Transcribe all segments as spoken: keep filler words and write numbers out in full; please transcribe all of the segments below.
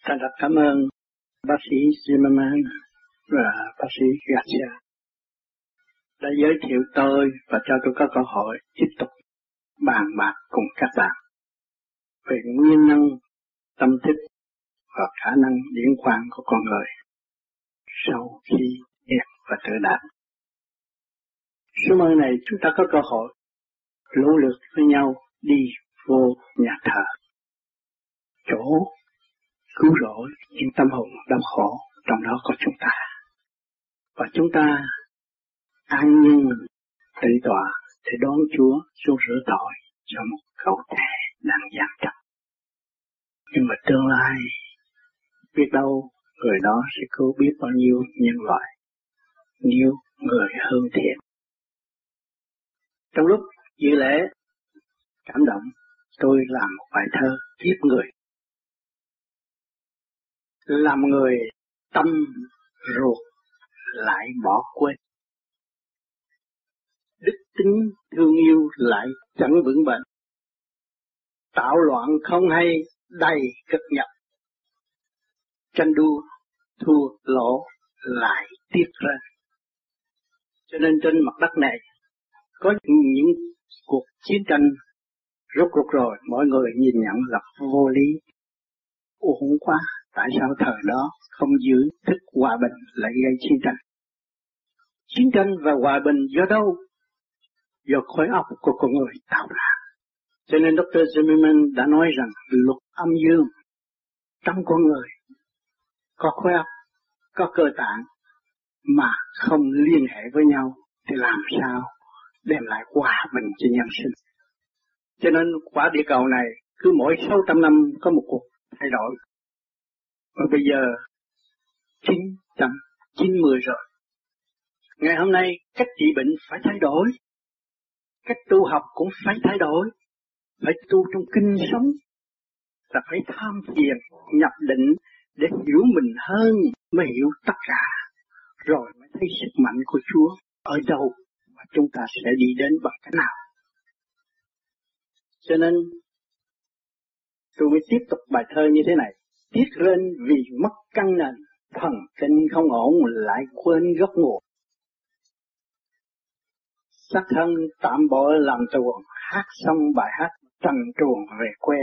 Thành thật cảm ơn bác sĩ Zimmerman và bác sĩ Garcia đã giới thiệu tôi và cho tôi có cơ hội tiếp tục bàn bạc cùng các bạn về nguyên nhân tâm thức và khả năng điển quang của con người sau khi đẹp và tự đạt. Số mơ này chúng ta có cơ hội nỗ lực với nhau đi vô nhà thờ, chỗ cứu rỗi những tâm hồn đau khổ, trong đó có chúng ta. Và chúng ta an nhiên tự tọa để đón Chúa xuống rửa tội cho một câu thề đang giam chấp. Nhưng mà tương lai biết đâu người đó sẽ cứu biết bao nhiêu nhân loại nếu người hơn thiện. Trong lúc dự lễ cảm động, tôi làm một bài thơ kiếp người. Làm người tâm ruột lại bỏ quên, đức tính thương yêu lại chẳng vững bền, tạo loạn không hay đầy cất nhập, tranh đua thua lỗ lại tiếc rên. Cho nên trên mặt đất này có những cuộc chiến tranh rốt cuộc rồi mọi người nhìn nhận là vô lý, uổng quá. Tại sao thời đó không giữ thức hòa bình lại gây chiến tranh? Chiến tranh và hòa bình do đâu? Do khối óc của con người tạo ra. Cho nên Doctor Zimmerman đã nói rằng luật âm dương trong con người có khối óc, có cơ tạng mà không liên hệ với nhau thì làm sao đem lại hòa bình cho nhân sinh. Cho nên quả địa cầu này cứ mỗi sáu trăm năm có một cuộc thay đổi. Và bây giờ chín trăm chín mươi rồi. Ngày hôm nay cách trị bệnh phải thay đổi, cách tu học cũng phải thay đổi, phải tu trong kinh sống, là phải tham thiền, nhập định để hiểu mình hơn, mới hiểu tất cả, rồi mới thấy sức mạnh của Chúa ở đâu và chúng ta sẽ đi đến bằng cách nào. Cho nên tôi mới tiếp tục bài thơ như thế này. Tiếc rên vì mất căn nền, thần kinh không ổn lại quên gốc nguồn. Sắc thân tạm bỏ làm tuồng, hát xong bài hát trần truồng về quê.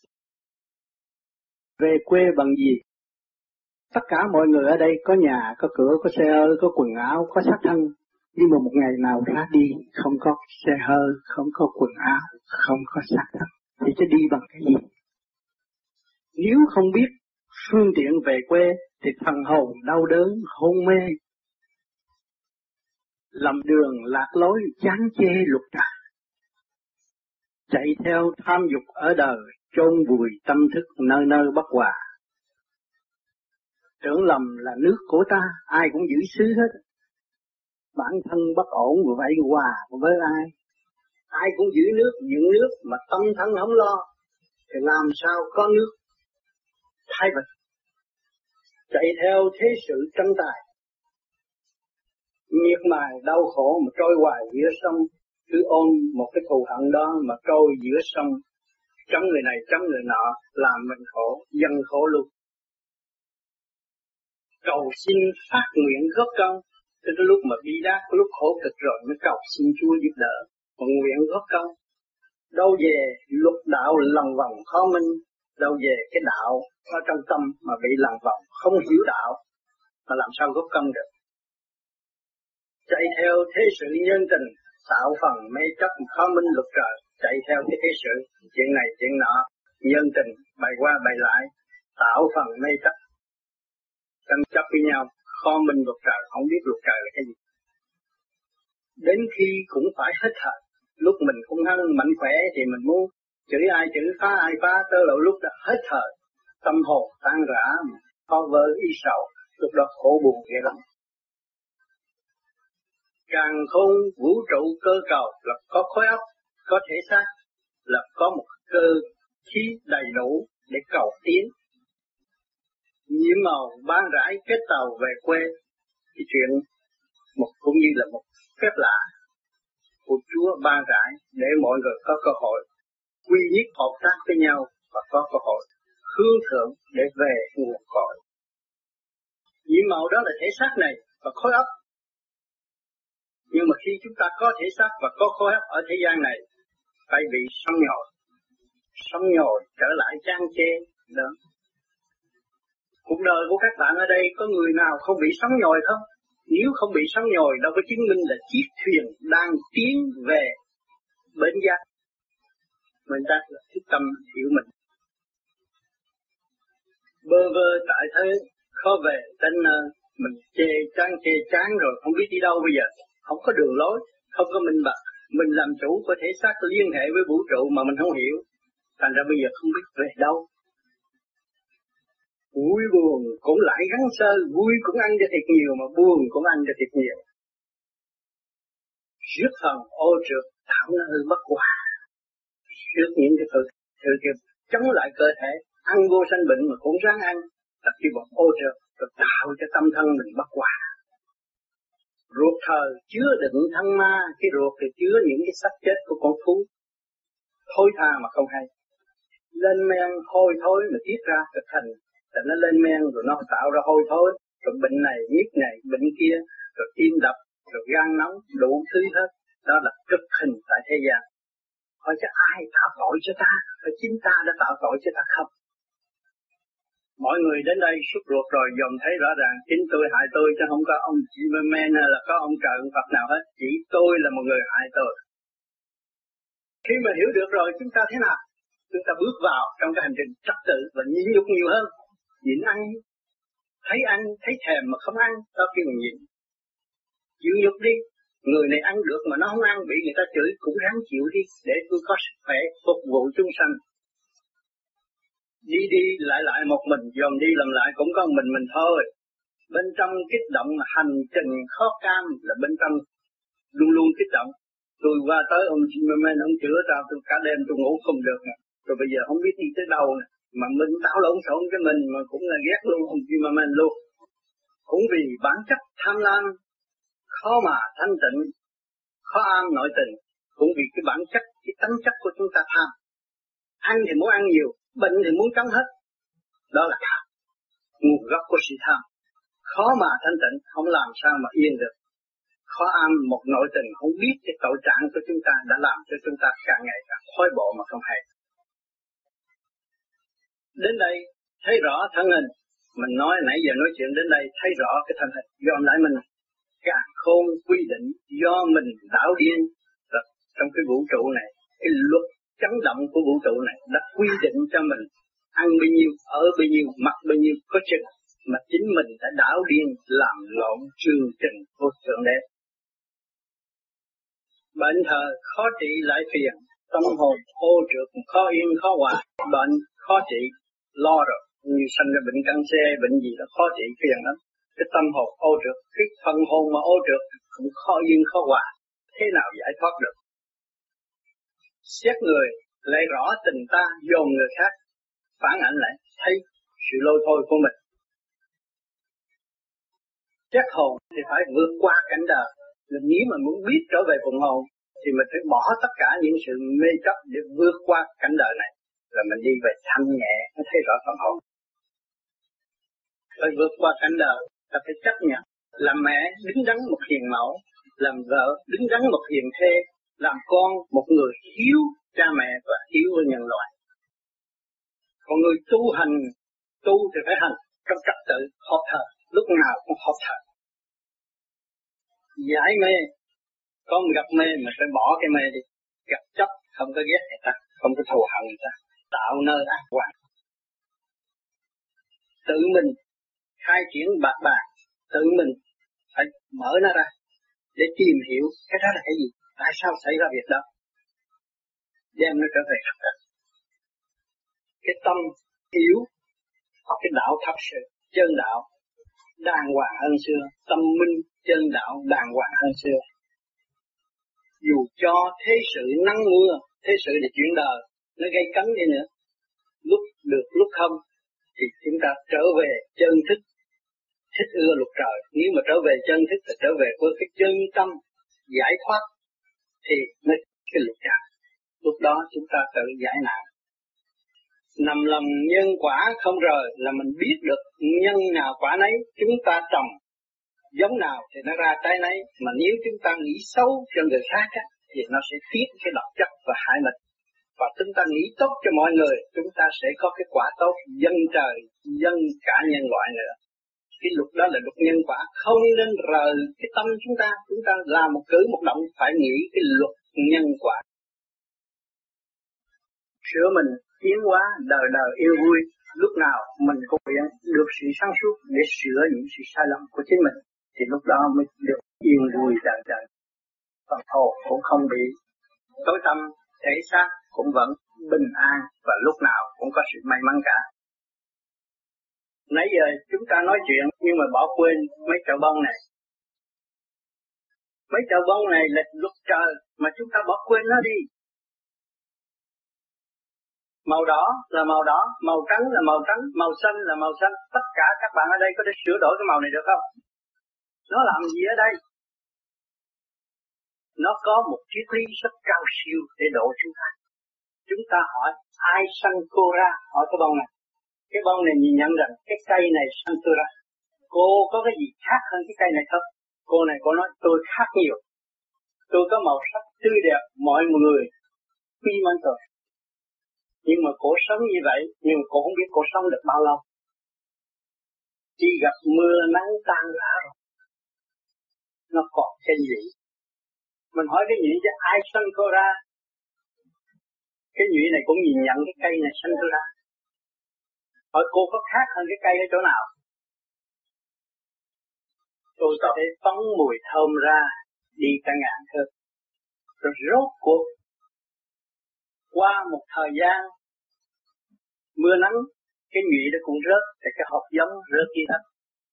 Về quê bằng gì? Tất cả mọi người ở đây có nhà, có cửa, có xe hơi, có quần áo, có xác thân. Nhưng mà một ngày nào ra đi không có xe hơi, không có quần áo, không có xác thân, thì sẽ đi bằng cái gì? Nếu không biết phương tiện về quê thì thần hồn đau đớn, hôn mê, lầm đường lạc lối, chán chê lục trà, chạy theo tham dục ở đời, chôn vùi tâm thức nơi nơi bất hòa. Tưởng lầm là nước của ta, ai cũng giữ xứ hết. Bản thân bất ổn vậy hòa với ai? Ai cũng giữ nước, giữ nước mà tâm thân không lo, thì làm sao có nước thái bình? Chạy theo thế sự tranh tài, miệt mài đau khổ mà trôi hoài giữa sông, cứ ôm một cái thù hận đó mà trôi giữa sông, chống người này chống người nọ, làm mình khổ, dân khổ luôn. Cầu xin phát nguyện góp công, tới lúc mà bi đát, lúc khổ cực rồi mới cầu xin Chúa giúp đỡ, mà nguyện góp công. Đâu về luật đạo lòng vòng khó minh, đâu về cái đạo ở trong tâm mà bị lòng vòng không hiểu đạo, mà làm sao góp công được? Chạy theo thế sự nhân tình, tạo phần mê chấp khó minh luật trời, chạy theo cái thế sự chuyện này chuyện nọ, nhân tình bày qua bày lại, tạo phần mê chấp, tranh chấp với nhau, khó minh luật trời, không biết luật trời là cái gì. Đến khi cũng phải hết thời, lúc mình cũng hăng mạnh khỏe thì mình muốn chửi ai chửi, phá ai phá, tới lộ lúc đã hết thời, tâm hồn tan rã, khó vỡ ý sầu, lúc đó khổ buồn ghê lắm. Càng khôn vũ trụ cơ cầu là có khối óc, có thể xác, là có một cơ khí đầy đủ để cầu tiến. Nhiễm màu ban rãi kết tàu về quê, cái chuyện một cũng như là một phép lạ của Chúa ban rãi để mọi người có cơ hội quy nhất hợp tác với nhau và có cơ hội hướng thượng để về nguồn cội. Nhiệm màu đó là thể xác này và khối óc. Nhưng mà khi chúng ta có thể xác và có khối óc ở thế gian này, phải bị sống nhồi. Sống nhồi trở lại trang chê đó. Cuộc đời của các bạn ở đây có người nào không bị sống nhồi không? Nếu không bị sống nhồi đâu có chứng minh là chiếc thuyền đang tiến về bến giác. Mình ta là thức tâm hiểu mình. Bơ vơ tại thế khó về đến nơi, mình chê chán chê chán rồi không biết đi đâu bây giờ. Không có đường lối, không có minh bạch. Mình làm chủ có thể xác liên hệ với vũ trụ mà mình không hiểu. Thành ra bây giờ không biết về đâu. Vui buồn cũng lại gắn sơ, vui cũng ăn cho thiệt nhiều mà buồn cũng ăn cho thiệt nhiều. Rước phần ô trượt tạo nó hư bất hòa. Rước những cái thứ, thứ kia chống lại cơ thể, ăn vô sanh bệnh mà cũng ráng ăn, là khi bọn ô trượt rồi tạo cho tâm thân mình bất hòa. Ruột thờ chứa đựng thân ma, cái ruột thì chứa những cái xác chết của con thú. Thôi tha mà không hay. Lên men hôi thối mà tiết ra thực thành. Thì nó lên men rồi nó tạo ra hôi thối. Rồi bệnh này, nhức này, bệnh kia, rồi tim đập, rồi gan nóng, đủ thứ hết. Đó là cực hình tại thế gian. Hỏi cho ai tạo tội cho ta? Phải chính ta đã tạo tội cho ta không? Mọi người đến đây suốt ruột rồi dòm thấy rõ ràng chính tôi hại tôi chứ không có ông Zimmerman hay là có ông trời ông Phật nào hết. Chỉ tôi là một người hại tôi. Khi mà hiểu được rồi chúng ta thế nào? Chúng ta bước vào trong cái hành trình trật tự và nhịn nhục nhiều hơn. Nhịn ăn, thấy ăn, thấy thèm mà không ăn, đó kêu là nhịn. Chịu nhục đi. Người này ăn được mà nó không ăn, bị người ta chửi cũng ráng chịu đi để tôi có sức khỏe phục vụ chúng sanh. Đi đi lại lại một mình, dòm đi làm lại cũng có một mình mình thôi. Bên trong kích động mà hành trình khó cam là bên trong luôn luôn kích động. Tôi qua tới ông Zimmerman, ông chữa tao, tôi cả đêm tôi ngủ không được nè. Rồi bây giờ không biết đi tới đâu nè. Mà mình táo lộn xộn cái mình mà cũng là ghét luôn ông Zimmerman luôn. Cũng vì bản chất tham lam, khó mà thanh tịnh, khó an nội tình. Cũng vì cái bản chất, cái tánh chất của chúng ta tham. Ăn thì muốn ăn nhiều, bệnh thì muốn chống hết. Đó là tham. Nguồn gốc của sự tham. Khó mà thanh tịnh, không làm sao mà yên được. Khó am một nội tình không biết cái tội trạng của chúng ta đã làm cho chúng ta càng ngày càng khói bộ mà không hay. Đến đây thấy rõ thân hình. Mình nói nãy giờ nói chuyện đến đây thấy rõ cái thân hình. Dòm lại mình càng khôn quy định do mình đảo điên. Rồi trong cái vũ trụ này, cái luật chấn động của vũ trụ này đã quy định cho mình ăn bao nhiêu, ở bao nhiêu, mặc bao nhiêu có chừng. Mà chính mình đã đảo điên làm lộn chương trình của Thượng Đế. Bệnh thờ khó trị lại phiền, tâm hồn ô trượt khó yên khó hòa, bệnh khó trị, lo rồi, như sanh ra bệnh cancer, bệnh gì đó khó trị phiền lắm. Cái tâm hồn ô trượt, cái phần hồn mà ô trượt cũng khó yên khó hòa, thế nào giải thoát được? Xét người lại rõ tình ta dồn người khác, phản ảnh lại thấy sự lôi thôi của mình. Xét hồn thì phải vượt qua cảnh đời. Nếu mà muốn biết trở về phần hồn thì mình phải bỏ tất cả những sự mê chấp để vượt qua cảnh đời này. Là mình đi về thanh nhẹ mới thấy rõ phần hồn. Phải vượt qua cảnh đời là phải chấp nhận. Làm mẹ đứng đắn một hiền mẫu, làm vợ đứng đắn một hiền thê, làm con một người hiếu cha mẹ và hiếu với nhân loại. Còn người tu hành, tu thì phải hành trong trật tự, họp thờ, lúc nào cũng họp thờ. Giải mê, con gặp mê mà phải bỏ cái mê đi. Gặp chấp không có ghét người ta, không có thù hận người ta, tạo nơi ác quan. Tự mình khai triển bạc bạc, tự mình phải mở nó ra để tìm hiểu cái đó là cái gì, tại sao xảy ra việc đó, đem nó trở về thật thật. Cái tâm hiểu cái đạo thật sự, chân đạo đàng hoàng hơn xưa, tâm minh chân đạo đàng hoàng hơn xưa. Dù cho thế sự nắng mưa, thế sự là chuyện đời, nó gây cấn đi nữa, lúc được lúc không, thì chúng ta trở về chân thức, thích ưa luật trời. Nếu mà trở về chân thức thì trở về với cái chân tâm giải thoát thì mới cái luật trời. Lúc đó chúng ta tự giải nạn. Nằm lòng nhân quả không rời là mình biết được nhân nào quả nấy, chúng ta trồng giống nào thì nó ra trái nấy. Mà nếu chúng ta nghĩ xấu cho người khác á, thì nó sẽ tiết cái độc chất và hại mình. Và chúng ta nghĩ tốt cho mọi người, chúng ta sẽ có cái quả tốt dân trời, dân cả nhân loại nữa. Cái luật đó là luật nhân quả, không nên rời cái tâm chúng ta. Chúng ta làm một cử một động phải nghĩ cái luật nhân quả. Sửa mình tiến hóa đời đời yêu vui, lúc nào mình cũng nguyện được sự sáng suốt để sửa những sự sai lầm của chính mình, thì lúc đó mới được yên vui đời đời. Và hồn cũng không bị tối tăm, thể xác cũng vẫn bình an và lúc nào cũng có sự may mắn cả. Nãy giờ chúng ta nói chuyện nhưng mà bỏ quên mấy chậu bông này. Mấy chậu bông này là luật trời mà chúng ta bỏ quên nó đi. Màu đỏ là màu đỏ, màu trắng là màu trắng, màu xanh là màu xanh. Tất cả các bạn ở đây có thể sửa đổi cái màu này được không? Nó làm gì ở đây? Nó có một triết lý rất cao siêu để độ chúng ta. Chúng ta hỏi ai sanh cô ra? Hỏi cái bông này. Cái bông này nhìn nhận rằng cái cây này sanh tôi ra. Cô có cái gì khác hơn cái cây này không? Cô này cô nói tôi khác nhiều. Tôi có màu sắc tươi đẹp, mọi người quy mến tôi. Nhưng mà cô sống như vậy, nhưng mà cô không biết cô sống được bao lâu. Chỉ gặp mưa nắng tan rã rồi. Nó còn cái gì? Mình hỏi cái nhụy chứ ai sanh cô ra? Cái nhụy này cũng nhìn nhận cái cây này sanh tôi ra. Hỏi cô có khác hơn cái cây ở chỗ nào? Tôi có thể phóng mùi thơm ra, đi cả ngàn thơm. Rồi rốt cuộc, qua một thời gian, mưa nắng, cái nhụy đó cũng rớt, thì cái hột giống rớt đi hết.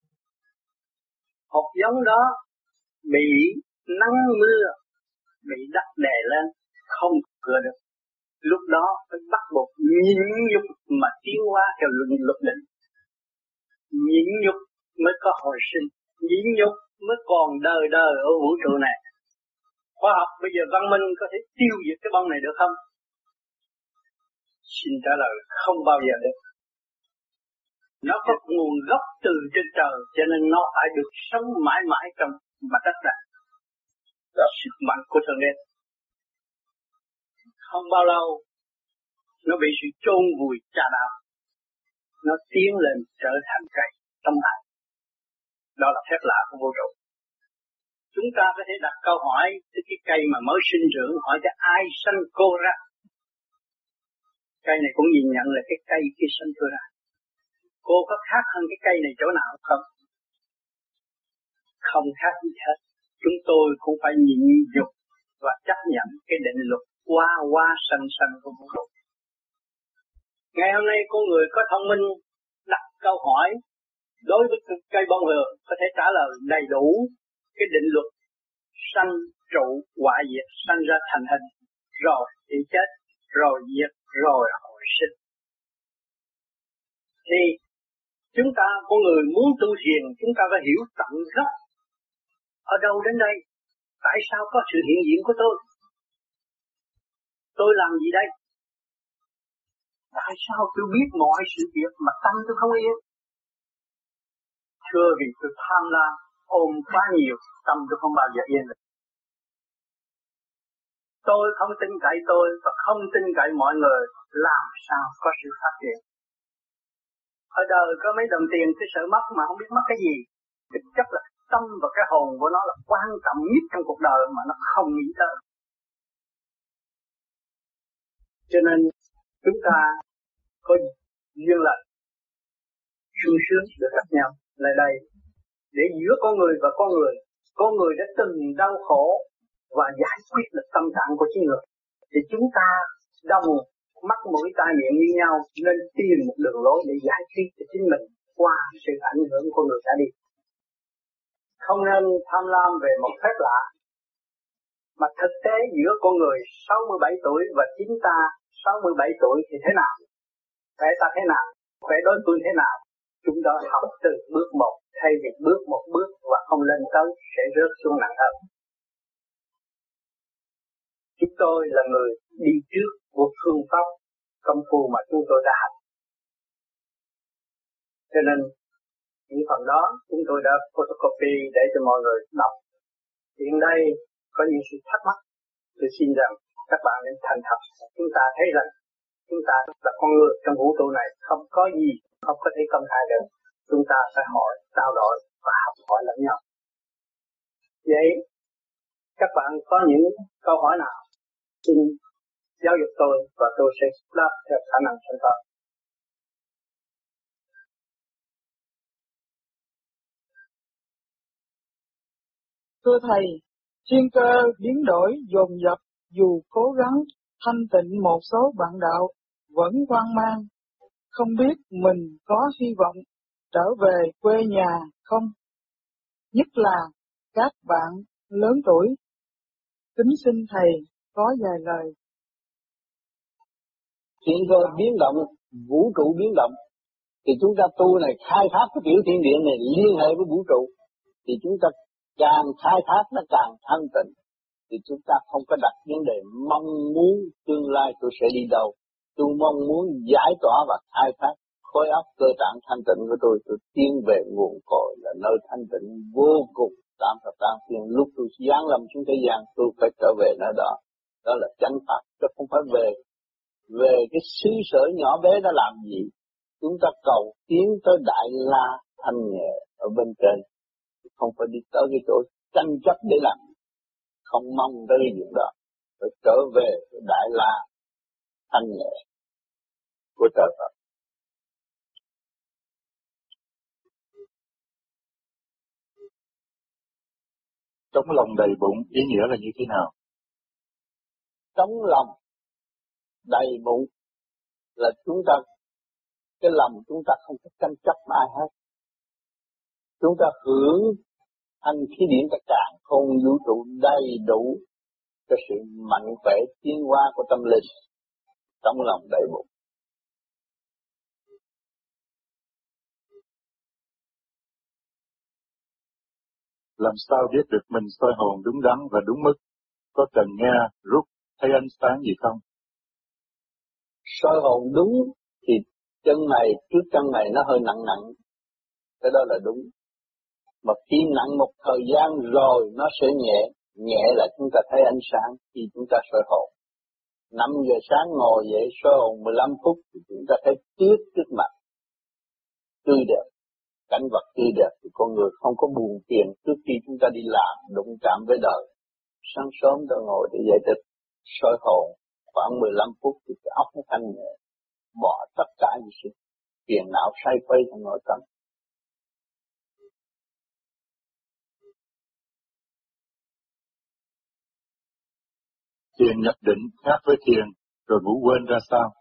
Hột giống đó bị nắng mưa, bị đất đè lên, không cửa được. Lúc đó phải bắt buộc nhịn nhục mà tiến hóa theo luật luật định. Nhịn nhục mới có hồi sinh, nhịn nhục mới còn đời đời ở vũ trụ này. Khoa học bây giờ văn minh có thể tiêu diệt cái bông này được không? Xin trả lời không bao giờ được. Nó có nguồn gốc từ trên trời, cho nên nó phải được sống mãi mãi trong mặt đất này. Đó là sức mạnh của Thượng Đế. Không bao lâu, nó bị sự chôn vùi trà đạo. Nó tiến lên trở thành cây trong đại. Đó là phép lạ của vũ trụ. Chúng ta có thể đặt câu hỏi tới cái cây mà mới sinh trưởng, hỏi cho ai sanh cô ra. Cây này cũng nhìn nhận là cái cây kia sanh cô ra. Cô có khác hơn cái cây này chỗ nào không? Không khác gì hết. Chúng tôi cũng phải nhịn nhục và chấp nhận cái định luật qua qua sanh sanh của vũ trụ. Ngày hôm nay con người có thông minh đặt câu hỏi đối với cây bông hường có thể trả lời đầy đủ cái định luật sanh trụ hoại diệt, sanh ra thành hình, rồi thì chết, rồi diệt, rồi hồi sinh. Thì chúng ta con người muốn tu thiền, chúng ta phải hiểu tận gốc ở đâu đến đây, tại sao có sự hiện diện của tôi, tôi làm gì đây, tại sao tôi biết mọi sự việc mà tâm tôi không yên? Thưa vì tôi tham lam, ôm quá nhiều, tâm tôi không bao giờ yên được. Tôi không tin cậy tôi và không tin cậy mọi người, làm sao có sự phát triển? Ở đời có mấy đồng tiền tôi sợ mất mà không biết mất cái gì. Thực chất là tâm và cái hồn của nó là quan trọng nhất trong cuộc đời mà nó không nghĩ tới. Cho nên chúng ta có duyên lành, sung sướng được gặp nhau lại đây để giữa con người và con người, con người đã từng đau khổ và giải quyết được tâm trạng của chính người, thì chúng ta đồng mắt mũi tai miệng như nhau nên tìm một đường lối để giải quyết cho chính mình qua sự ảnh hưởng của người đã đi. Không nên tham lam về một phép lạ, mà thực tế giữa con người sáu mươi bảy tuổi và chính ta sáu mươi bảy tuổi thì thế nào? Khỏe ta thế nào? Khỏe đối phương thế nào? Chúng ta học từ bước một, thay vì bước một bước và không lên tới sẽ rớt xuống nặng hơn. Chúng tôi là người đi trước của phương pháp công phu mà chúng tôi đã hành. Cho nên những phần đó chúng tôi đã photocopy để cho mọi người đọc. Hiện đây có những sự thắc mắc, tôi xin rằng các bạn nên thành thật. Chúng ta thấy rằng chúng ta là con người trong vũ trụ này, không có gì không có thể công khai được. Chúng ta phải hỏi, trao đổi và học hỏi lẫn nhau. Vậy các bạn có những câu hỏi nào xin giáo dục tôi và tôi sẽ đáp theo khả năng sẵn có. Thưa Thầy, thiên cơ biến đổi dồn dập, dù cố gắng thanh tịnh một số bạn đạo vẫn hoang mang, không biết mình có hy vọng trở về quê nhà không? Nhất là các bạn lớn tuổi. Kính xin Thầy có vài lời. Thiên cơ biến động, vũ trụ biến động, thì chúng ta tu này khai thác cái tiểu thiên địa này liên hệ với vũ trụ, thì chúng ta càng khai thác nó càng thanh tịnh, thì chúng ta không có đặt vấn đề mong muốn tương lai tôi sẽ đi đâu. Tôi mong muốn giải tỏa và khai thác khối óc cơ tạng thanh tịnh của tôi, tôi tiến về nguồn cội là nơi thanh tịnh vô cùng tam thập tam thiên. Lúc tôi giáng lâm xuống thế gian, tôi phải trở về nơi đó. Đó là chánh pháp, chứ không phải về về cái xứ sở nhỏ bé đó làm gì. Chúng ta cầu tiến tới Đại La thanh nhẹ ở bên trên, không phải đi tới cái chỗ tranh chấp để làm, không mong tới cái chuyện đó, phải trở về Đại La thanh nhẹ của trời Phật. Trống lòng đầy bụng ý nghĩa là như thế nào? Trống lòng đầy bụng là chúng ta, cái lòng chúng ta không có tranh chấp ai hết. Chúng ta hưởng thanh khí điển cả càn khôn vũ trụ đầy đủ cho sự mạnh khỏe tiến hóa của tâm linh. Trống lòng đầy bụng. Làm sao biết được mình soi hồn đúng đắn và đúng mức? Có cần nghe rút thấy ánh sáng gì không? Soi hồn đúng thì chân này trước chân này nó hơi nặng nặng, cái đó là đúng. Mà khi nặng một thời gian rồi nó sẽ nhẹ, nhẹ là chúng ta thấy ánh sáng khi chúng ta soi hồn. năm giờ sáng ngồi dậy soi hồn mười lăm phút thì chúng ta thấy tuyết trước mặt, tươi đẹp, cảnh vật tươi đẹp thì con người không có buồn phiền trước khi chúng ta đi làm, đụng chạm với đời. Sáng sớm ta ngồi để giải thích, soi hồn khoảng mười lăm phút thì cái óc nó thanh nhẹ, bỏ tất cả những sự phiền não say quay trong nội tâm. Thiền nhập định khác với thiền, rồi ngủ quên ra sao?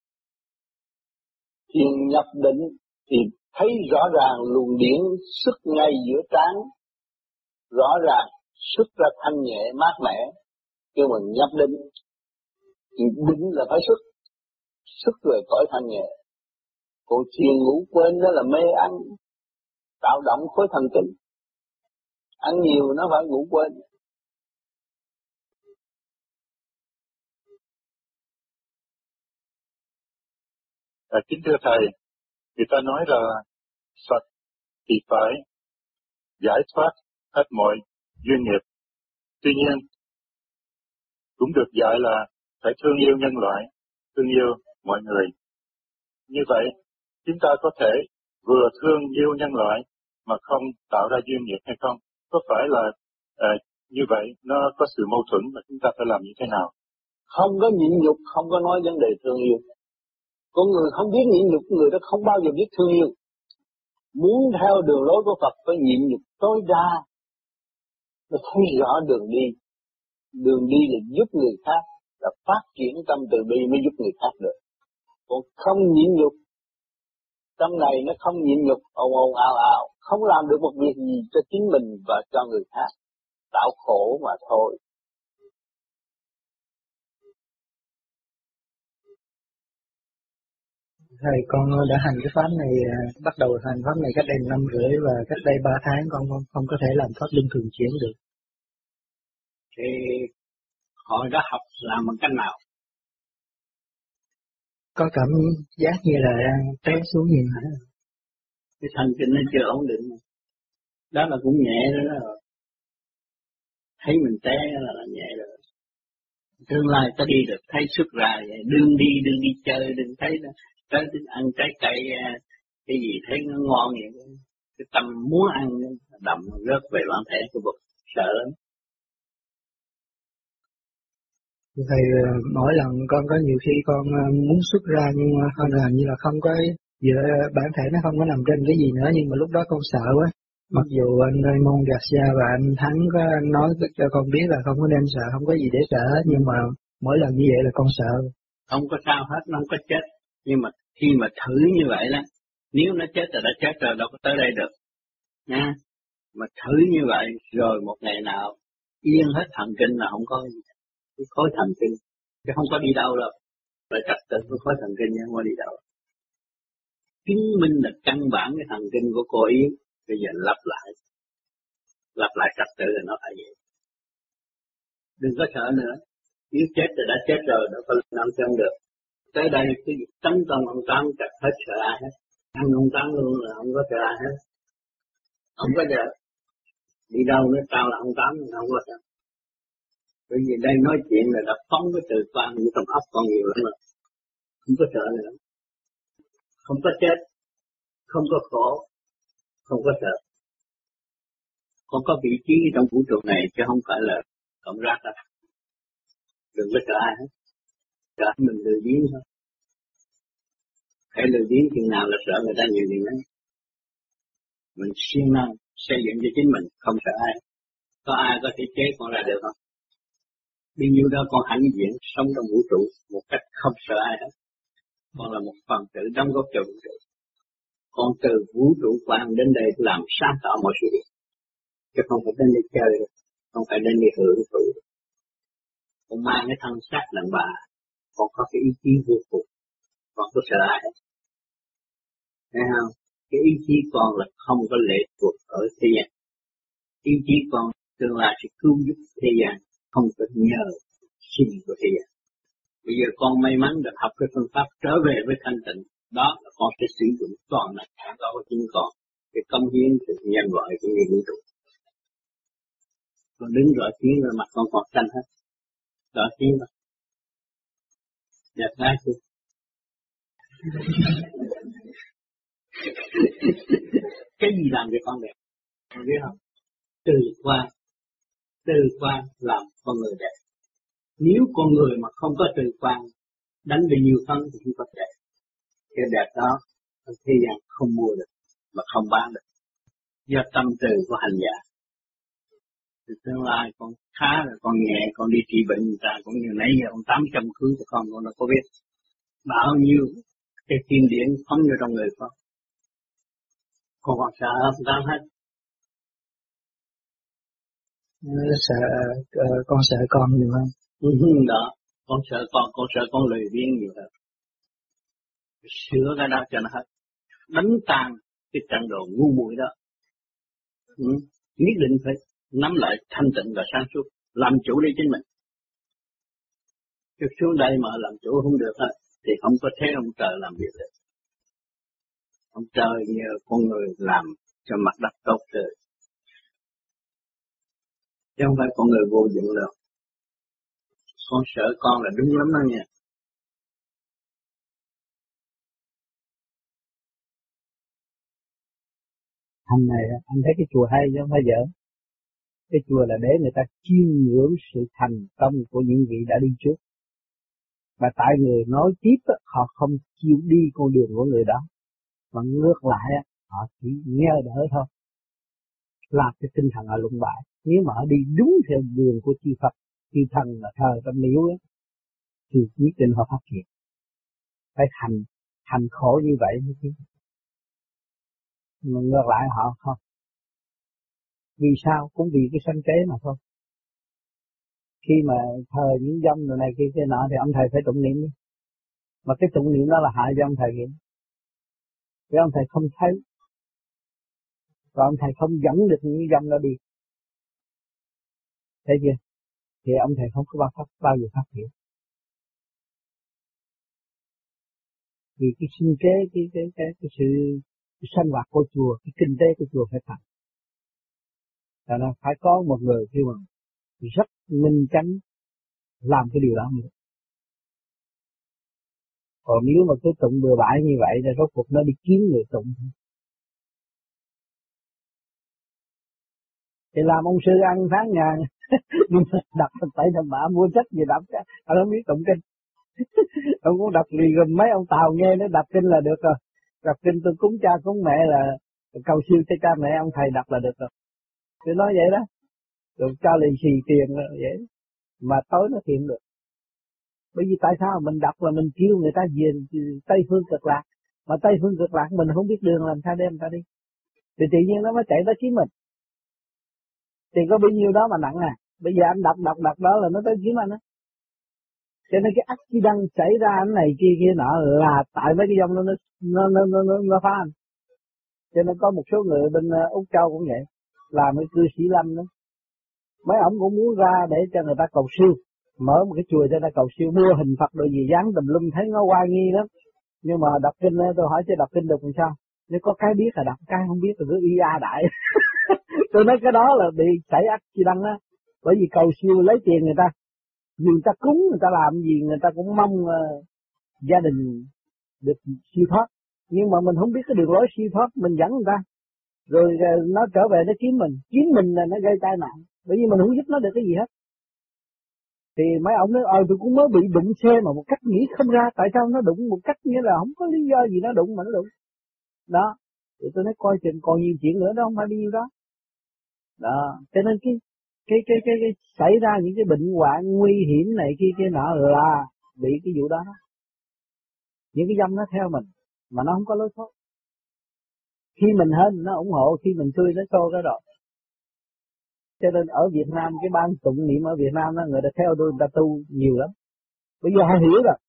Thiền nhập định thì thấy rõ ràng luồng điển xuất ngay giữa trán, rõ ràng xuất ra thanh nhẹ mát mẻ. Kêu mình nhập định, thì định là phải xuất, xuất rồi cõi thanh nhẹ. Còn thiền ngủ quên đó là mê ăn, tạo động khối thần kinh. Ăn nhiều nó phải ngủ quên. À, kính thưa Thầy, người ta nói là Phật thì phải giải thoát hết mọi duyên nghiệp. Tuy nhiên, cũng được dạy là phải thương yêu nhân loại, thương yêu mọi người. Như vậy, chúng ta có thể vừa thương yêu nhân loại mà không tạo ra duyên nghiệp hay không? Có phải là à, như vậy nó có sự mâu thuẫn mà chúng ta phải làm như thế nào? Không có nhịn nhục, không có nói vấn đề thương yêu. Con người không biết nhịn nhục, người đó không bao giờ biết thương yêu. Muốn theo đường lối của Phật phải nhịn nhục tối đa, nó thấy rõ đường đi. Đường đi là giúp người khác, là phát triển tâm từ bi mới giúp người khác được. Còn không nhịn nhục, tâm này nó không nhịn nhục, ồn ồn ào ào, không làm được một việc gì cho chính mình và cho người khác, tạo khổ mà thôi. Thầy, con đã hành cái pháp này, bắt đầu hành pháp này cách đây năm rưỡi và cách đây ba tháng con không, không có thể làm pháp luân thường chuyển được. Thì họ đã học làm bằng cách nào? có cảm giác như là đang té xuống như hả? Cái thần kinh nó chưa ổn định. Đó là cũng nhẹ rồi đó. Thấy mình té là, là nhẹ rồi. Tương lai ta đi được thấy xuất ra vậy. Đừng đi, đừng đi chơi, đừng thấy đó. Tới ăn trái cây, cái gì thấy nó ngon vậy. Cái tâm muốn ăn, đậm rớt về bản thể của bụng. Sợ lắm. Thầy, mỗi lần con có nhiều khi con muốn xuất ra nhưng mà hình như là không có, giữa bản thể nó không có nằm trên cái gì nữa, nhưng mà lúc đó con sợ quá. Mặc dù anh Raymond Garcia và anh Thắng có nói cho con biết là không có nên sợ, không có gì để sợ, nhưng mà mỗi lần như vậy là con sợ. Không có sao hết, nó không có chết. Nhưng mà khi mà thử như vậy đó, nếu nó chết rồi đã chết rồi, đâu có tới đây được. Nha. Mà thử như vậy, rồi một ngày nào yên hết thần kinh là không có cái khối thần kinh, chứ không có đi đâu đâu. Phải trật tự cái khối thần kinh nhưng không có đi đâu. Chứng minh là căn bản cái thần kinh của cô Yến, bây giờ lặp lại. Lặp lại trật tự là nó phải vậy. Đừng có sợ nữa. Nếu chết rồi đã chết rồi, đâu có làm cho không được. Tới đây cái việc tấn công ông Tám chặt hết sợ ai hết. Ăn ông Tám luôn là không có sợ ai hết. Không có sợ. Đi đâu nữa tao là ông Tám, không có sợ. Bởi vì đây nói chuyện là đã phóng cái từ quan của trong óc con nhiều lắm rồi. Không có sợ nữa. Không có chết. Không có khổ. Không có sợ. Con có vị trí trong vũ trụ này chứ không phải là cộng rác đâu. Đừng có sợ ai hết. Sợ mình lười biếng thôi. Hãy lười biếng chừng nào là sợ người ta nhiều chừng đấy. Mình siêng năng xây dựng cho chính mình, không sợ ai. Có ai có thể chế con ra được không? Bao nhiêu đó con hãnh diện sống trong vũ trụ một cách không sợ ai hết. Con là một phần tử đóng góp cho vũ trụ. Con từ vũ trụ quan đến đây làm sáng tỏ mọi sự việc. Chứ không phải đến đi chơi, không phải đến đi hưởng thụ. Con mang cái thân xác đàn bà, con có cái ý chí vô cùng, con có sợ ai hết. Thấy không? Cái ý chí con là không có lệ thuộc ở thế gian. Ý chí con tương lai sẽ cứu giúp thế gian, không có nhờ xin của thế gian. Bây giờ con may mắn được học cái phương pháp trở về với thanh tịnh, đó là con sẽ sử dụng toàn năng đó của chính con để công hiến sự nhân loại của người vũ trụ. Con đứng rõ tiếng rồi mặt con còn xanh hết, rõ tiếng rồi. Đẹp gái chứ. Cái gì làm cho con đẹp? Con biết không? Từ quan, từ quan làm con người đẹp. Nếu con người mà không có từ quan, đánh bị nhiều phân thì không có đẹp. Cái đẹp đó, thế gian không mua được, mà không bán được. Do tâm từ của hành giả. Từ tương lai con khá rồi, con nhẹ, con đi trị bệnh người ta, cũng như nãy giờ ông tám trăm cưới cho con, con đâu có biết. Bao nhiêu cái kim điển phóng vô trong người con. Con còn sợ không dám hết. Sợ, uh, con sợ con nhiều hơn. Đó, con sợ con, con sợ con lười biếng nhiều hơn. Sửa cái đó cho nó hết. Đánh tan cái trận đồ ngu muội đó. Ừ. Nhất định phải nắm lại thanh tịnh và sáng suốt, làm chủ để chính mình. Chứ xuống đây mà làm chủ không được hết, thì không có thế ông trời làm việc được. Ông trời nhờ con người làm cho mặt đất tốt trời. Chứ không phải con người vô dụng đâu. Con sợ con là đúng lắm đó nha. Anh này, anh thấy cái chùa hay chứ không phải giỡn. Cái chùa là để người ta chiêm ngưỡng sự thành công của những vị đã đi trước. Và tại người nói tiếp, họ không chịu đi con đường của người đó. Mà ngược lại, họ chỉ nghe đỡ thôi. Làm cho tinh thần họ lụng bại. Nếu mà họ đi đúng theo đường của chư Phật, chư thần là thờ trong miếu ấy, thì nhất định họ phát triển. Phải thành, thành khổ như vậy mới chứ. Mà ngược lại họ không. Vì sao? Cũng vì cái sanh kế mà thôi. Khi mà thờ những dông rồi này kia kia nọ thì ông thầy phải tụng niệm đi. Mà cái tụng niệm đó là hại cho ông thầy vậy. Vì ông thầy không thấy. Và ông thầy không dẫn được những dông đó đi. Thấy chưa? Thì ông thầy không có bao, phát, bao giờ phát triển. Vì cái sinh kế, cái, cái, cái, cái sự cái sinh hoạt của chùa, cái kinh tế của chùa phải thành. Cho nên phải có một người khi mà rất minh chánh làm cái điều đó nữa. Còn nếu mà cứ tụng bừa bãi như vậy thì rốt cuộc nó đi kiếm người tụng. Thì làm ông sư ăn tháng ngàn, nhưng mà đọc phải thầm bả mua sách gì đọc cả, ông không biết tụng kinh. Ông cũng đọc lì gùm mấy ông Tàu nghe nó đọc kinh là được rồi. Đọc kinh tôi cúng cha cúng mẹ là cầu siêu cho cha mẹ ông thầy đọc là được rồi. Tôi nói vậy đó. Rồi cho lì xì tiền là vậy. Mà tối nó thiện được. Bởi vì tại sao mình đọc là mình kêu người ta về Tây Phương Cực Lạc. Mà Tây Phương Cực Lạc mình không biết đường làm sao đem ta đi. Thì tự nhiên nó mới chạy tới kiếm mình. Thì có bấy nhiêu đó mà nặng à. Bây giờ anh đọc đọc đọc đó là nó tới kiếm anh á. Cho nên cái accident xảy ra anh này kia kia nọ là tại mấy cái dòng nó nó nó nó nó, nó phá anh. Cho nên có một số người bên Úc Châu cũng vậy, làm cái cư sĩ Lâm đó. Mấy ông cũng muốn ra để cho người ta cầu siêu, mở một cái chùa cho người ta cầu siêu, mua hình Phật đồ gì dán tùm lum thấy nó oai nghi lắm. Nhưng mà đọc kinh tôi hỏi chứ đọc kinh được làm sao? Nếu có cái biết là đọc, cái không biết là cứ y a đại. Tôi nói cái đó là bị xảy accident á, bởi vì cầu siêu lấy tiền người ta. Vì người ta cúng, người ta làm gì, người ta cũng mong uh, gia đình được siêu thoát. Nhưng mà mình không biết cái đường lối siêu thoát, mình dẫn người ta. Rồi uh, nó trở về nó kiếm mình. Kiếm mình là nó gây tai nạn. Bởi vì mình không giúp nó được cái gì hết. Thì mấy ông nói, ờ tôi cũng mới bị đụng xe mà một cách nghĩ không ra. Tại sao nó đụng một cách nghĩa là không có lý do gì nó đụng mà nó đụng. Đó. Thì tôi nói coi chừng còn nhiều chuyện nữa đó, không phải đi đó. Đó. Cho nên cái Cái, cái cái cái xảy ra những cái bệnh hoạn nguy hiểm này kia kia nọ là bị cái vụ đó. Những cái dâm nó theo mình mà nó không có lối thoát. Khi mình hên nó ủng hộ, khi mình tươi nó xô cái rồi. Cho nên ở Việt Nam cái ban tụng niệm ở Việt Nam đó, người ta theo tôi người ta tu nhiều lắm. Bây giờ họ hiểu rồi.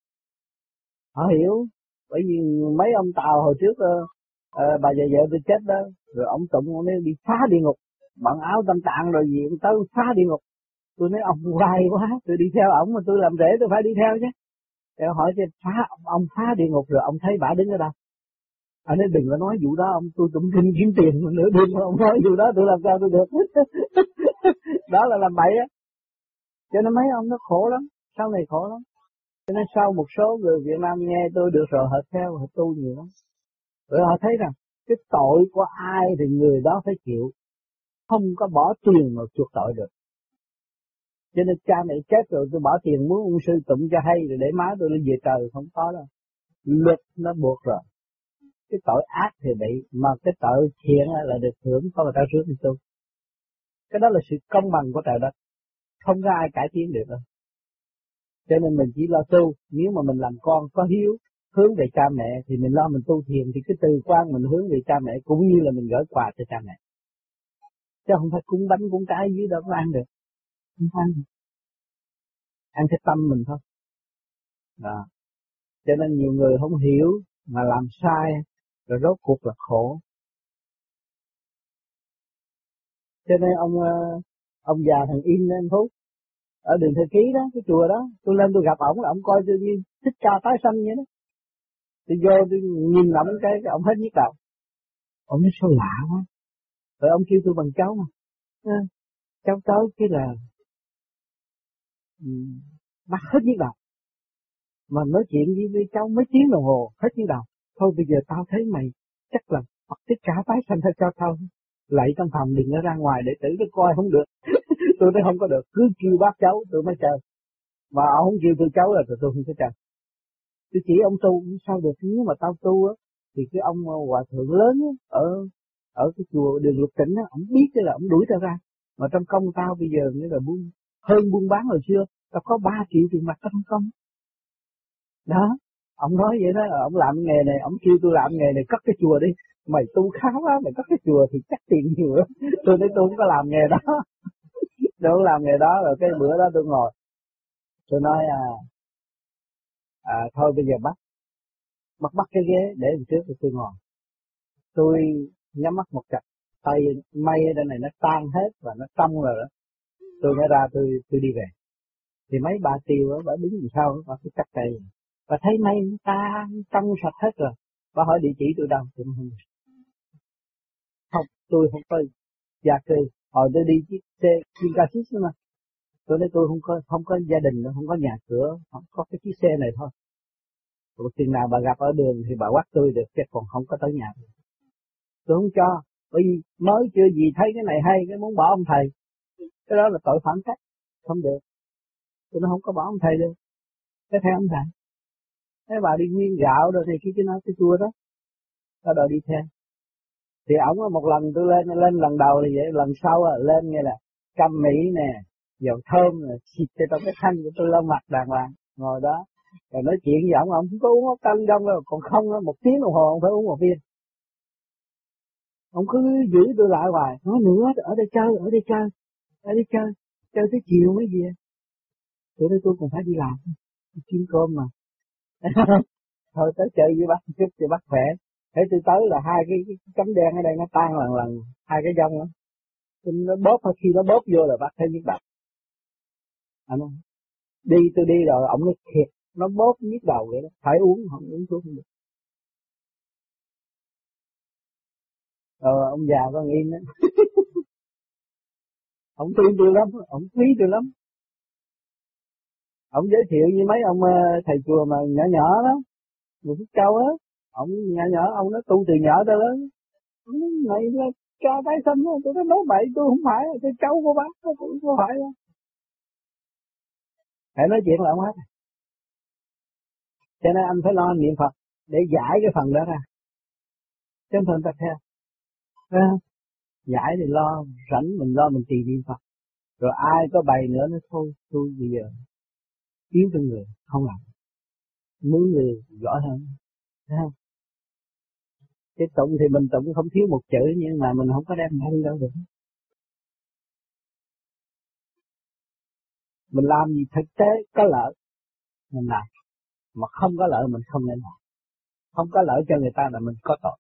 Họ hiểu. Bởi vì mấy ông Tàu hồi trước uh, uh, bà già vợ tôi chết đó, rồi ông tụng ông ấy đi phá địa ngục. Bận áo tâm tạng rồi gì tới phá địa ngục. Tôi nói ông hoài quá, tôi đi theo ổng mà tôi làm rể tôi phải đi theo chứ. Thì hỏi cho phá ông, ông phá địa ngục rồi ông thấy bả đứng ở đâu? Anh ấy đừng có nói vụ đó, ông tôi tụng kinh kiếm tiền mà nửa đêm ông nói vụ đó tôi làm sao tôi được. Đó là làm bậy á. Cho nên mấy ông nó khổ lắm, sau này khổ lắm. Cho nên sau một số người Việt Nam nghe tôi được rồi họ theo, họ tu nhiều lắm. Rồi họ thấy rằng cái tội của ai thì người đó phải chịu. Không có bỏ tiền mà chuộc tội được. Cho nên cha mẹ chết rồi tôi bỏ tiền muốn ung sư tụng cho hay rồi để má tôi lên về trời, không có đâu. Luật nó buộc rồi. Cái tội ác thì bị, mà cái tội thiện là được hưởng, có người ta rước đi tu. Cái đó là sự công bằng của trời đất. Không có ai cải tiến được đâu. Cho nên mình chỉ lo tu, nếu mà mình làm con có hiếu, hướng về cha mẹ thì mình lo mình tu thiền, thì cái từ quan mình hướng về cha mẹ cũng như là mình gửi quà cho cha mẹ. Chứ không phải cúng bánh cúng cái dưới đó có ăn được. Không ăn được. Ăn cái tâm mình thôi. Đó. Cho nên nhiều người không hiểu mà làm sai rồi rốt cuộc là khổ. Cho nên ông ông già thằng In anh Phúc ở đường Thời Ký đó, cái chùa đó, tôi lên tôi gặp ổng là ổng coi tôi như thích ca tái sanh vậy đó. Tôi vô tôi nhìn ổng cái, cái ổng hết nhức đầu. Ổng nói sao lạ quá. Rồi ông kêu tôi bằng cháu mà. À, cháu tới cái là um, bắt hết nhức đầu. Mà nói chuyện với, với cháu mấy tiếng đồng hồ hết nhức đầu. Thôi bây giờ tao thấy mày chắc là Phật Thích Ca tái sanh thôi cho tao. Lại trong phòng đừng có ra ngoài để tử nó coi không được. Tôi nói không có được, cứ kêu bác cháu tôi mới chơi. Mà ông không kêu tôi cháu là tôi, tôi không có chơi. Tôi chỉ ông tu sao được, nếu mà tao tu á thì cái ông hòa thượng lớn á, ở ở cái chùa Đường Lục Tỉnh á, ông biết cái là ông đuổi tao ra. Mà trong công tao bây giờ nghĩa là buôn hơn buôn bán hồi xưa, tao có ba triệu tiền mặt trong công. Đó, ông nói vậy đó, ông làm nghề này, ông kêu tôi làm nghề này cất cái chùa đi. Mày tu khá quá, mày cất cái chùa thì chắc tiền nhiều lắm. Tôi nói tôi không có làm nghề đó. Tôi không làm nghề đó, rồi cái bữa đó tôi ngồi. Tôi nói à, à thôi bây giờ bắt. Bắt bắt cái ghế để lần trước tôi ngồi. Tôi nhắm mắt một chặt, tay mây ở đây này nó tan hết và nó trong rồi đó. Tôi mới ra tôi tôi đi về. Thì mấy bà tiêu đó, bà đứng làm sao, bà cứ cắt tay. và thấy mây tan trong sạch hết rồi. Bà hỏi địa chỉ tôi đâu? Tôi không không, tôi không có gia cư. Hồi tôi đi chiếc xe Kinkasis mà, tôi nói tôi không có không có gia đình, không có nhà cửa, không có cái chiếc xe này thôi. Rồi chừng nào bà gặp ở đường thì bà quát tôi được, chứ còn không có tới nhà. Tôi không cho, bởi vì mới chưa gì thấy cái này hay, cái muốn bỏ ông thầy, cái đó là tội phạm cách, không được. Tôi nó không có bỏ ông thầy được, cái theo ông thầy. Thế bà đi nguyên gạo rồi thì khi cái nói cái chua đó, ta đòi đi theo. Thì ổng một lần tôi lên lên lần đầu thì vậy, lần sau à, lên nghe là cam mỹ nè, dầu thơm nè, xịt cho trong cái thanh của tôi lau mặt đàng hoàng, ngồi đó, rồi nói chuyện với ổng, ổng không có uống ốc tân đông đâu, còn không đó, một tiếng đồng hồ ông phải uống một viên. Ông cứ giữ tôi lại hoài, nói nữa, ở đây chơi, ở đây chơi, ở đây chơi, chơi tới chiều mới về. Tôi nói tôi còn phải đi làm, đi kiếm cơm mà. Thôi tới chơi với bác chút cho bác khỏe. Thế tôi tới là hai cái, cái chấm đen ở đây nó tan lần lần, hai cái dông đó. Nó bóp, khi nó bóp vô là bác thấy nhức đầu. Anh không? Đi tôi đi rồi, ổng nó thiệt, nó bóp nhức đầu vậy đó, phải uống, không uống thuốc không được. Ờ, ông già con yên đó. Ông thương tôi lắm, ông quý tôi lắm. Ông giới thiệu với mấy ông thầy chùa mà nhỏ nhỏ đó, người Phúc Châu á, ông nhỏ nhỏ, ông nó tu từ nhỏ tới lớn. Ông nói này là cha tái sinh á, tôi nói bậy, tôi không phải, tôi cháu của bác, tôi cũng không phải đâu. Hãy nói chuyện là ông hết. Cho nên anh phải lo niệm Phật để giải cái phần đó ra, chứ không phải tập theo. Thấy không? Giải thì lo, rảnh mình lo mình tìm niệm Phật. Rồi ai có bày nữa nó thôi, tôi bây giờ kiếm cho người, không làm. Muốn người giỏi hơn. Thấy không? Cái tụng thì mình tụng không thiếu một chữ, nhưng mà mình không có đem hay đâu được. Mình làm gì thực tế có lợi, mình làm. Mà không có lợi mình không nên làm. Không có lợi cho người ta là mình có tội.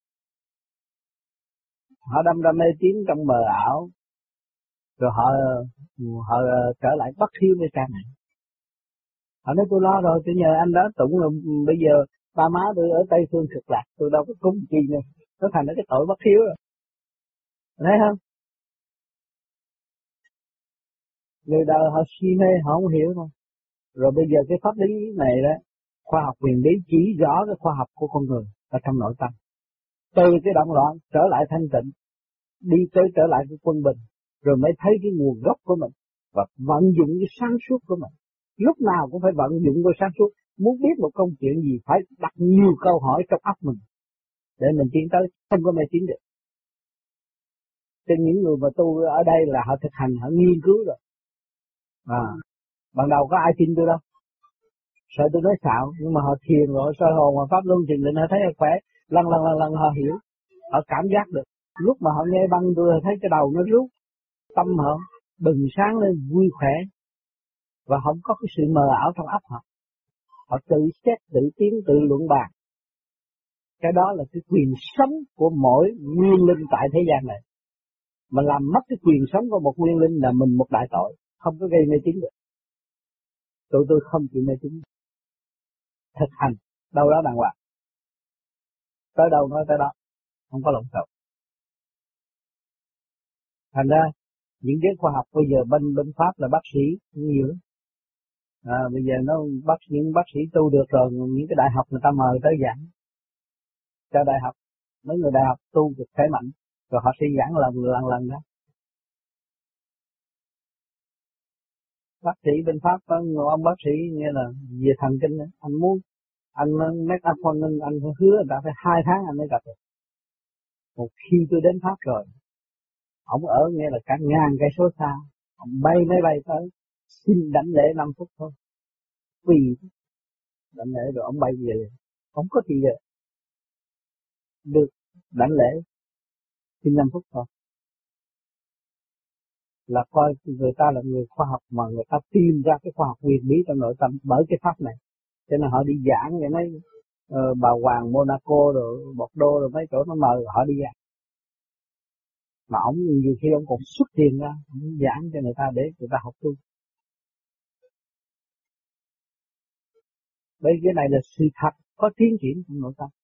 Họ đâm ra mê tín trong mờ ảo, rồi họ họ trở lại bất hiếu với cha mẹ. Họ nói tôi lo rồi, tôi nhờ anh đó tụng là bây giờ ba má tôi ở Tây Phương cực lạc, tôi đâu có cúng chi nữa. Nó thành cái tội bất hiếu rồi. Thấy không? Người đời họ si mê, họ không hiểu thôi. Rồi bây giờ cái pháp lý này đó, khoa học huyền bí chỉ rõ cái khoa học của con người ở trong nội tâm. Từ cái động loạn trở lại thanh tịnh, đi tới trở lại cái quân bình, rồi mới thấy cái nguồn gốc của mình và vận dụng cái sáng suốt của mình. Lúc nào cũng phải vận dụng cái sáng suốt. Muốn biết một công chuyện gì phải đặt nhiều câu hỏi trong óc mình để mình tiến tới, không có mê tín được. Cho những người mà tu ở đây là họ thực hành, họ nghiên cứu rồi. À, ban đầu có ai tin tôi đâu, sợ tôi nói xạo, nhưng mà họ thiền rồi, soi hồn và pháp luân thiền định, họ thấy họ khỏe, lần lần lần lần họ hiểu, họ cảm giác được. Lúc mà họ nghe băng tôi thấy cái đầu nó rút, tâm họ bừng sáng lên vui khỏe, và không có cái sự mờ ảo trong óc họ. Họ tự xét, tự tiến, tự luận bàn. Cái đó là cái quyền sống của mỗi nguyên linh tại thế gian này. Mà làm mất cái quyền sống của một nguyên linh là mình một đại tội, không có gây mê tín được. Tụi tôi không chịu mê tín. Thực hành, đâu đó đàng hoàng. Tới đâu nói tới đó, không có lộn xộn. Thành ra, những cái khoa học bây giờ bên bên Pháp là bác sĩ nhiều lắm. À, bây giờ nó bác những bác sĩ tu được rồi, những cái đại học người ta mời tới giảng cho đại học, mấy người đại học tu được khỏe mạnh, rồi họ sẽ giảng lần lần lần đó. Bác sĩ bên Pháp có ông bác sĩ nghe là về thần kinh, anh muốn anh make appointment, anh phải hứa người ta phải hai tháng anh mới gặp được. Một khi tôi đến Pháp rồi, ông ở nghe là cả ngàn cây số xa, ông bay máy bay tới, xin đảnh lễ năm phút thôi, quỳ đảnh lễ rồi ông bay về, không có gì được, được đảnh lễ xin năm phút thôi. Là coi người ta là người khoa học mà người ta tìm ra cái khoa học huyền bí trong nội tâm bởi cái pháp này, cho nên họ đi giảng vậy mấy uh, bà hoàng Monaco rồi Bordeaux rồi mấy chỗ nó mời họ đi giảng. Mà ông nhiều khi ông còn xuất tiền ra, ông giảng cho người ta để người ta học tu. Bởi cái này là sự thật, có tiến triển trong nội tâm.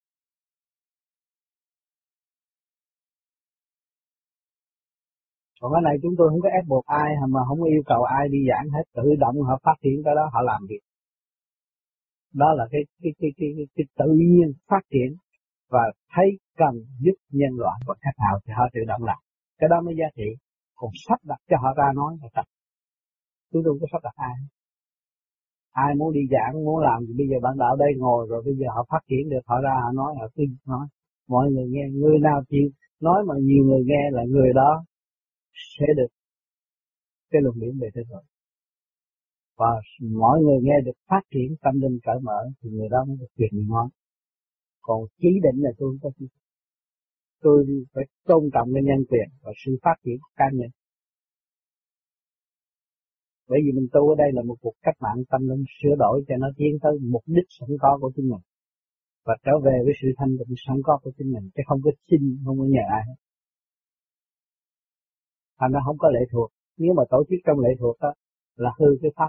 Còn cái này chúng tôi không có ép buộc ai, mà không có yêu cầu ai đi giảng hết, tự động họ phát triển tới đó họ làm việc. Đó là cái cái cái cái, cái, cái tự nhiên phát triển và thấy cần giúp nhân loại bằng cách nào thì họ tự động làm. Cái đó mới giá trị. Còn sắp đặt cho họ ra nói là thật. Chúng tôi không có sắp đặt ai. Ai muốn đi giảng, muốn làm thì bây giờ bạn đạo đây ngồi rồi, bây giờ họ phát triển được, họ ra họ nói, họ cứ nói. Mọi người nghe, người nào chịu nói mà nhiều người nghe là người đó sẽ được cái luồng điển về thế rồi. Và mọi người nghe được phát triển tâm linh cởi mở thì người đó mới được quyền nói. Còn chỉ định là tôi không có gì. Tôi phải tôn trọng cái nhân quyền và sự phát triển của cá nhân. Bởi vì mình tu ở đây là một cuộc cách mạng tâm linh sửa đổi cho nó tiến tới mục đích sẵn có của chính mình. Và trở về với sự thanh tịnh sẵn có của chính mình, chứ không có xin, không có nhờ ai hết. Thành ra không có lệ thuộc. Nếu mà tổ chức trong lệ thuộc đó là hư cái pháp.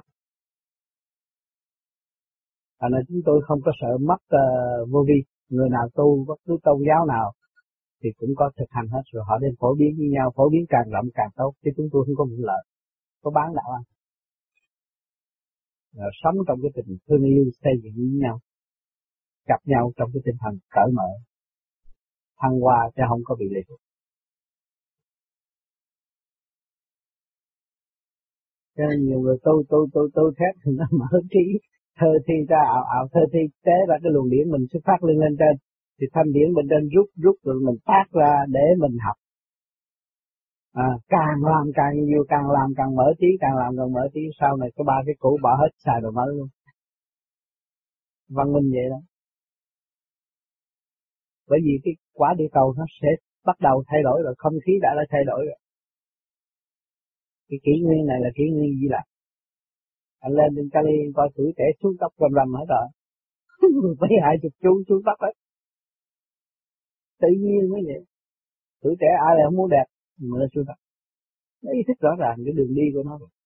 Thành ra chúng tôi không có sợ mất uh, vô vi. Người nào tu, bất cứ tôn giáo nào thì cũng có thực hành hết, rồi họ đến phổ biến với nhau, phổ biến càng rộng càng tốt, chứ chúng tôi không có vụ lợi, có bán đạo ăn. Rồi sống trong cái tình thương yêu xây dựng với nhau, gặp nhau trong cái tinh thần cởi mở, thăng hoa chứ không có bị lệ thuộc. Cho nên nhiều người tôi tôi tôi tôi thét thì nó mở trí thơ thi ra ảo ảo thơ thi tế ra cái luồng điển mình xuất phát lên lên trên, thì thanh điển bên trên rút rút rồi mình phát ra để mình học. À, càng làm càng nhiều, càng làm càng mở trí, càng làm càng mở trí, sau này có ba cái cũ bỏ hết xài đồ mới luôn. Văn minh vậy đó. Bởi vì cái quả địa cầu nó sẽ bắt đầu thay đổi rồi, không khí đã đã thay đổi rồi. Cái kỷ nguyên này là kỷ nguyên gì lạc. Anh lên trên Cali coi tuổi trẻ xuống tóc rầm rầm hết rồi. Mấy hai chục chú xuống tóc hết. Tự nhiên mới vậy. Tuổi trẻ ai là không muốn đẹp, mà nó xuống tóc. Nó ý thức rõ ràng cái đường đi của nó rồi.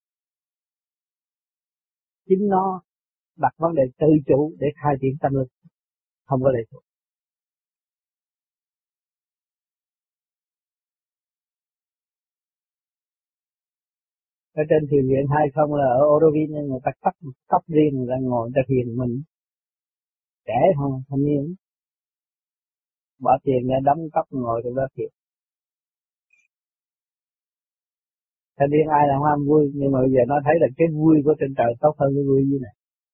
Chính nó đặt vấn đề tự chủ để khai triển tâm linh, không có lệ thuộc. Ở trên thiền viện hay không là ở Oroville người ta cắt cốc riêng, người ta ngồi người ta thiền mình. Trẻ không, thanh niên. Bỏ tiền ra đóng cốc ngồi trong đó thiền. Thanh niên ai là không ham vui, nhưng mà bây giờ nó thấy là cái vui của trên trời tốt hơn cái vui như này.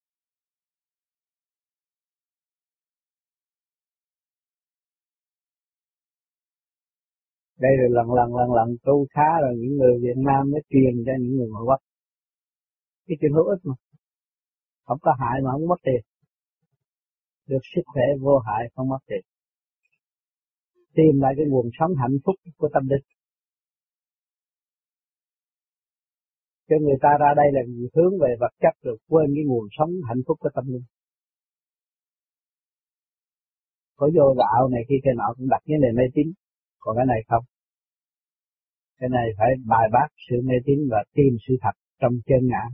Đây rồi lần lần lần lần tu khá rồi những người Việt Nam mới truyền cho những người ngoại quốc. Cái chuyện hữu ích mà. Không có hại mà không mất tiền. Được sức khỏe vô hại không mất tiền. Tìm lại cái nguồn sống hạnh phúc của tâm linh. Cho người ta ra đây là hướng về vật chất rồi quên cái nguồn sống hạnh phúc của tâm linh. Có vô đạo này khi cái nọ cũng đặt vấn đề mê tín. Còn cái này không. Cái này phải bài bác sự mê tín và tìm sự thật trong chân ngã.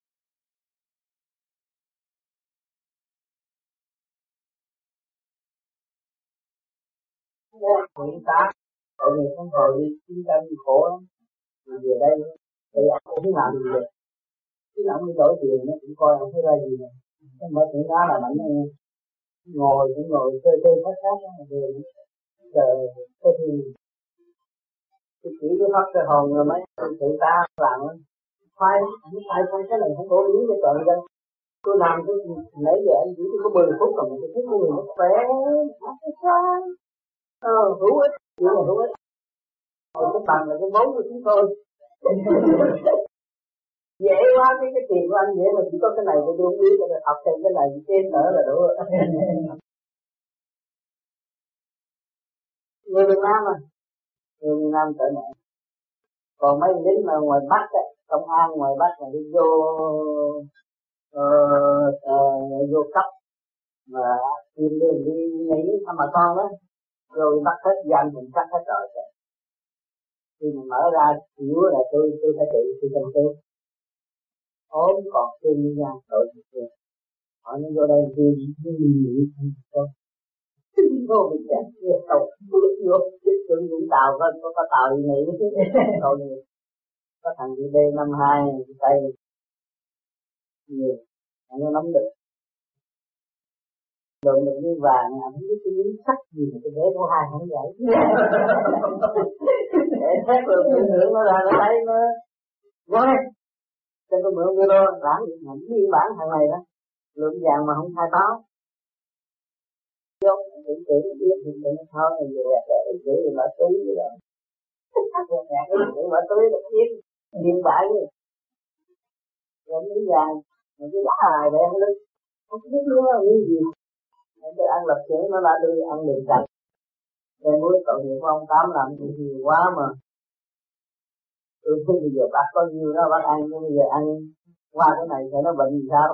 Hiện tại, tội nghiệp con hồi đi chiến tranh khổ lắm. Rồi về đây, thì anh không biết làm gì được. Chứ ông đi đổi tiền nó cũng coi không thấy ra gì nè. Cái mở chuyện đó là mạnh ngồi cũng ngồi chơi chơi phát phát đó. Rồi chờ có thì tôi chỉ có phát cái hồn rồi mấy tự ta làm á. Khoai, không phải khoai cái này không có lý cho tội dân. Tôi làm cái nãy giờ anh chỉ có mười phút rồi mà tôi thấy người nó khỏe. Nó sao? Ờ, hữu ích, chỉ là hữu ích. Còn cái bằng là cái vốn của chúng tôi. Dễ quá, cái cái tiền của anh dễ mà chỉ có cái này tôi không biết, tôi học thêm cái này trên nữa là đủ rồi. Người Việt Nam à, người Việt Nam trở nè. Còn mấy lính mà ngoài Bắc á, công an ngoài Bắc là đi vô uh, uh, vô cấp mà tìm đường đi Mỹ Amazon đó, rồi bắt hết danh mình cắt hết rồi. Khi mình mở ra hiểu là tôi tôi phải trị tôi cần tôi ốm còn thương như nhau tội gì kia Họ nó vô đây thì nó đi nghỉ không vô mình chết nhiều tàu vô trường Vũng Tàu có có, có tàu đi nghỉ tàu gì có thằng đi B năm hai Tây nhiều nó nắm được đường được như vàng anh không biết cái miếng sắt gì mà cái đế của hai không vậy để xét được cái lượng nó ra nó thấy nó nói cho tôi mượn cái đô lãng nhận biên bản thằng này đó lượng vàng mà không khai báo vô tưởng tưởng biết thì tưởng thôi về để chữ thì mở túi vậy đó chữ mở túi được biết biên bản rồi miếng vàng mình cứ đá hài để ăn đi không biết luôn là cái gì tôi ăn lập chuyện nó đã đi ăn đường cạnh nên muốn tội nghiệp của ông Tám làm gì nhiều quá mà tôi thấy bây giờ bác có nhiêu đó bác ăn nhưng bây giờ ăn qua cái này thì nó bệnh gì sao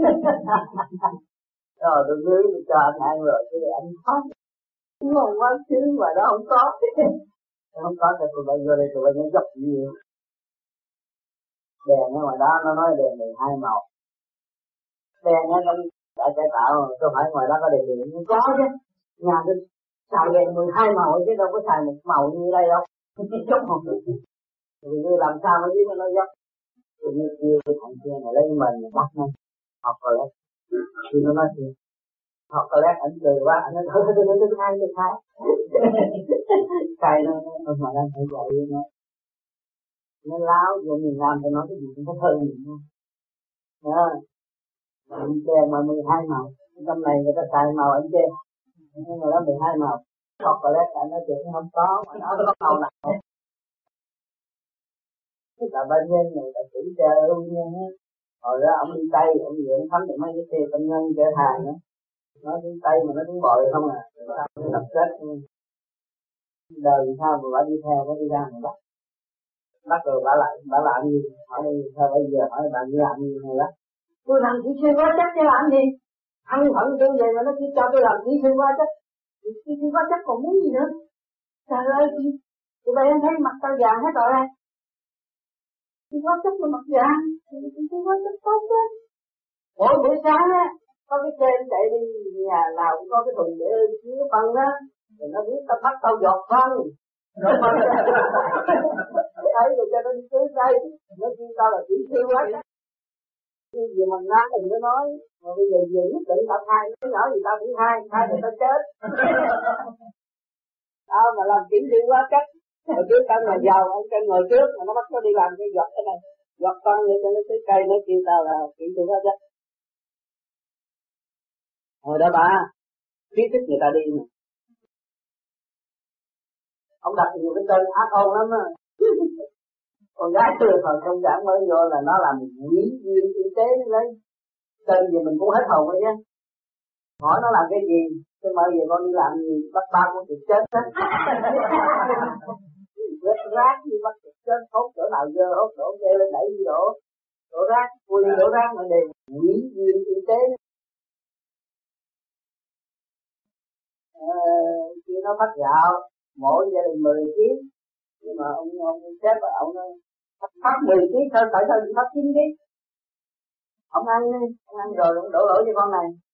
rồi tôi dưới tôi cho anh ăn rồi tôi anh phát ngon quá chứ mà đó không có không có thì tụi bay vô đây tụi bay nó dốc nhiều đèn ở ngoài đó nó nói đèn mười hai màu đèn ở trong tại cải tạo tôi hỏi ngoài đó có đèn điện không có chứ nhà tôi xài đèn mười hai màu chứ đâu có xài một màu như đây đâu dốc một vì tôi làm sao mới biết nó dốc tôi như kêu cái thằng kia này lấy mình bắt nó học rồi đấy thì nó nói gì học rồi đấy ảnh cười quá ảnh nói thôi tôi nói tôi hai tôi hai cài nó nó mà đang phải dạy nó nó láo vô miền Nam tôi nói cái gì cũng có hơn mình không đó đèn mà mười hai màu trong này người ta xài màu anh chê nhưng mà đó mười hai màu học rồi đấy ảnh nói chuyện không có mà nó có màu nào cái tà ba nhân này là chỉ chơi luôn nha hồi đó ông đi Tây ông dưỡng thấm được mấy cái xe công nhân chở hàng nữa nó đi Tây mà nó cũng bội không à nó đập chết đời sao mà bà đi theo nó đi ra mà bắt bắt rồi bà lại bà làm gì hỏi sao bây giờ hỏi bà đi làm gì này đó tôi làm kỹ sư hóa chất chứ làm gì ăn phận tôi vậy mà nó chỉ cho tôi làm kỹ sư hóa chất kỹ sư hóa chất còn muốn gì nữa trời ơi chị tụi bay thấy mặt tao vàng hết rồi đây kỹ hóa chất là mặt vàng kỹ hóa chất tốt chứ mỗi buổi sáng á có cái trên chạy đi nhà nào cũng có cái thùng để chứa phân đó rồi nó biết tao bắt tao giọt phân rồi phân ấy rồi cho nó đi tưới cây nó kêu tao là kỹ sư hóa chất cái gì mà nói đừng có nói mà bây giờ về nhất định tao khai nó nhỏ gì tao cũng khai khai rồi tao chết tao mà làm kỹ sư hóa chất hồi trước tao là giàu ông trên ngồi trước mà nó bắt nó đi làm cái giọt cái này giọt phân để cho nó tưới cây nó kêu tao là kỹ sư hóa chất hồi đó bà khuyến khích người ta đi mà ông đặt nhiều cái tên ác ôn lắm á con gái tôi thời công sản mới vô là nó làm quỹ viên y tế lấy tên gì mình cũng hết hồn rồi chứ hỏi nó làm cái gì tôi mời về con đi làm gì bắt ba con chịu chết hết vết rác đi bắt chịu chết hốt chỗ nào dơ hốt chỗ dê lên đẩy đi đổ đổ rác vui đi đổ rác mà đều quỹ viên y tế khi nó phát gạo mỗi gia đình mười ký nhưng mà ông ông sếp ông phát mười ký thôi tại sao chỉ phát chín ký ông ăn đi ông ăn rồi ông đổ lỗi cho con này